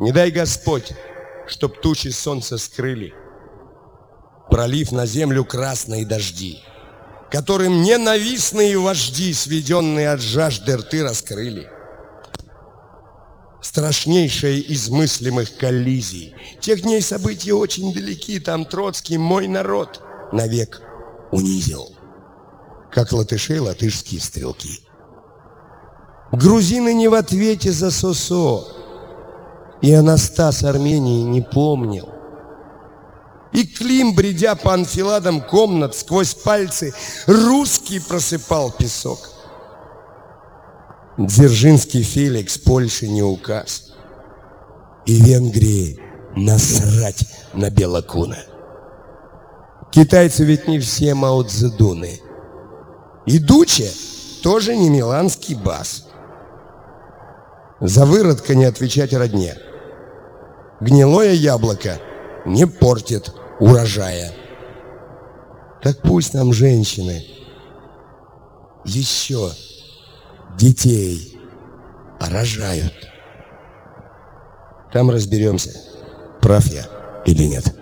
Не дай Господь, чтоб тучи солнца скрыли, пролив на землю красные дожди, которым ненавистные вожди, сведенные от жажды, рты раскрыли. Страшнейшая из мыслимых коллизий. Тех дней события очень далеки, там Троцкий мой народ навек унизил, как латышей латышские стрелки. Грузины не в ответе за СОСО, и Анастас Армении не помнил. И Клим, бредя по анфиладам комнат, сквозь пальцы русский просыпал песок. Дзержинский Феликс Польше не указ, и Венгрии насрать на Белокуна. Китайцы ведь не все Мао Цзэдуны, и Дуче тоже не миланский бас. За выродка не отвечать родне. Гнилое яблоко не портит урожая. Так пусть нам женщины еще детей рожают. Там разберемся, прав я или нет.